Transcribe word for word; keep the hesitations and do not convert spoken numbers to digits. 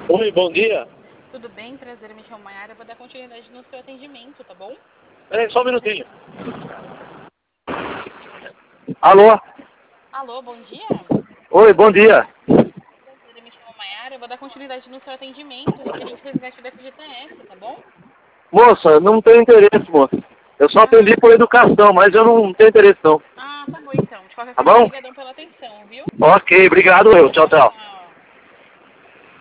Oi, bom dia. Tudo bem? Prazer, me chamo Maiara. Eu vou dar continuidade no seu atendimento, tá bom? Peraí, só um minutinho. Alô? Alô, bom dia. Oi, bom dia. Prazer, me chamo Maiara. Eu vou dar continuidade no seu atendimento referente ao resgate do F G T S, tá bom? Moça, eu não tenho interesse, moça. Eu só atendi Ah, por educação, mas eu não tenho interesse não. ah, tá bom então. De qualquer Tá forma, bom? obrigadão pela atenção, viu? Ok, obrigado eu. Tchau, tchau. Tchau.